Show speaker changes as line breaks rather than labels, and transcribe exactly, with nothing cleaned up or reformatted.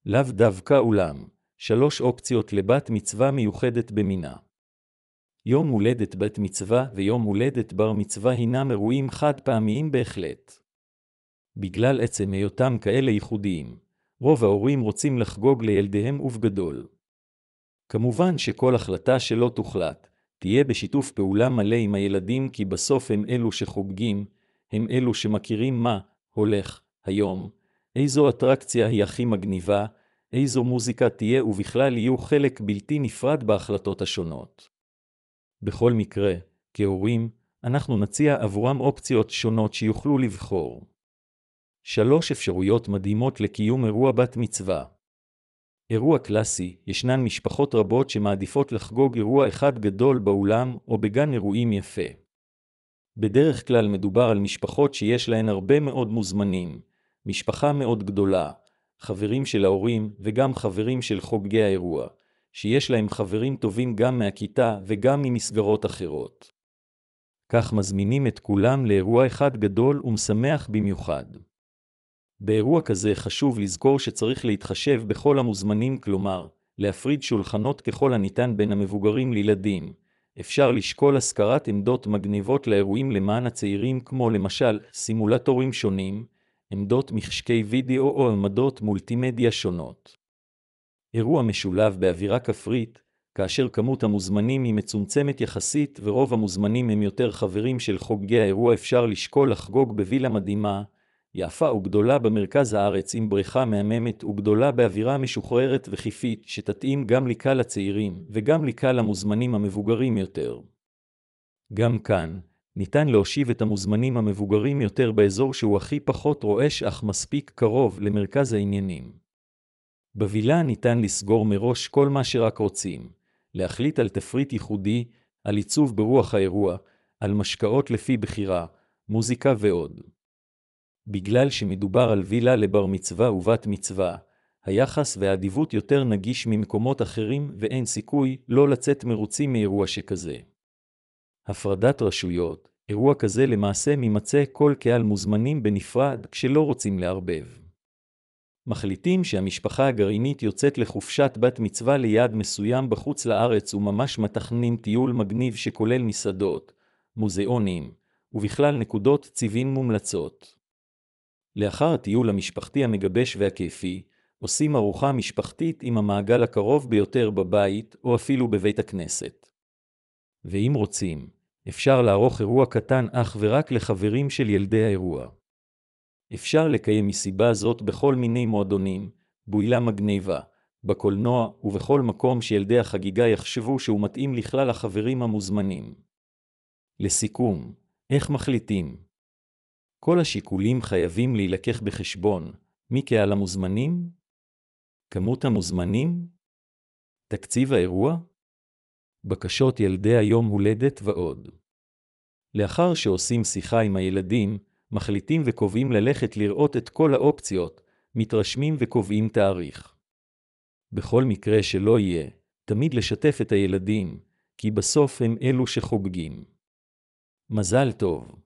לאו דווקא אולם, שלוש אופציות לבת מצווה מיוחדת במינה. יום הולדת בת מצווה ויום הולדת בר מצווה הינם אירועים חד פעמיים בהחלט. בגלל עצם היותם כאלה ייחודיים, רוב ההורים רוצים לחגוג לילדיהם ובגדול. כמובן שכל החלטה שלא תוחלט, תהיה בשיתוף פעולה מלא עם הילדים, כי בסוף הם אלו שחוגגים, הם אלו שמכירים מה הולך היום, איזו אטרקציה היא הכי מגניבה, איזו מוזיקה תהיה, ובכלל יהיו חלק בלתי נפרד בהחלטות השונות. בכל מקרה, כהורים, אנחנו נציע עבורם אופציות שונות שיוכלו לבחור. שלוש אפשרויות מדהימות לקיום אירוע בת מצווה. אירוע קלאסי, ישנן משפחות רבות שמעדיפות לחגוג אירוע אחד גדול באולם או בגן אירועים יפה. בדרך כלל מדובר על משפחות שיש להן הרבה מאוד מוזמנים, משפחה מאוד גדולה, חברים של ההורים וגם חברים של חוגגי האירוע, שיש להם חברים טובים גם מהכיתה וגם ממסגרות אחרות. כך מזמינים את כולם לאירוע אחד גדול ומשמח במיוחד. באירוע כזה חשוב לזכור שצריך להתחשב בכל המוזמנים, כלומר, להפריד שולחנות ככל הניתן בין המבוגרים לילדים. אפשר לשקול השכרת עמדות מגניבות לאירועים למען הצעירים, כמו למשל סימולטורים שונים, עמדות מחשקי וידאו או עמדות מולטימדיה שונות. אירוע משולב באווירה כפרית, כאשר כמות המוזמנים היא מצומצמת יחסית ורוב המוזמנים הם יותר חברים של חוגגי האירוע, אפשר לשקול לחגוג בווילה מדהימה, יפה וגדולה במרכז הארץ עם בריכה מהממת וגדולה באווירה משוחררת וחיפית שתתאים גם לקהל הצעירים וגם לקהל המוזמנים המבוגרים יותר. גם כאן, ניתן להושיב את המוזמנים המבוגרים יותר באזור שהוא הכי פחות רועש אך מספיק קרוב למרכז העניינים. בווילה ניתן לסגור מראש כל מה שרק רוצים, להחליט על תפריט ייחודי, על עיצוב ברוח האירוע, על משקאות לפי בחירה, מוזיקה ועוד. בגלל שמדובר על וילה לבר מצווה ובת מצווה, היחס והאדיבות יותר נגיש ממקומות אחרים ואין סיכוי לא לצאת מרוצים מאירוע שכזה. הפרדת רשויות, אירוע כזה למעשה ממצא כל קהל מוזמנים בנפרד כשלא רוצים לערבב. מחליטים שהמשפחה הגרעינית יוצאת לחופשת בת מצווה ליעד מסוים בחוץ לארץ וממש מתכננים טיול מגניב שכולל מסעדות, מוזיאונים, ובכלל נקודות ציבין מומלצות. לאחר הטיול המשפחתי המגבש והכיפי, עושים ארוחה משפחתית עם המעגל הקרוב ביותר בבית או אפילו בבית הכנסת. ואם רוצים, אפשר לערוך אירוע קטן אך ורק לחברים של ילדי האירוע. אפשר לקיים מסיבה זאת בכל מיני מועדונים, בוילה מגניבה, בקולנוע ובכל מקום שילדי החגיגה יחשבו שהוא מתאים לכלל החברים המוזמנים. לסיכום, איך מחליטים? כל השיקולים חייבים להילקח בחשבון, מי קהל המוזמנים? כמות המוזמנים? תקציב האירוע? בקשות ילדי היום הולדת ועוד. לאחר שעושים שיחה עם הילדים, מחליטים וקובעים ללכת לראות את כל האופציות, מתרשמים וקובעים תאריך. בכל מקרה שלא יהיה, תמיד לשתף את הילדים, כי בסוף הם אלו שחוגגים. מזל טוב.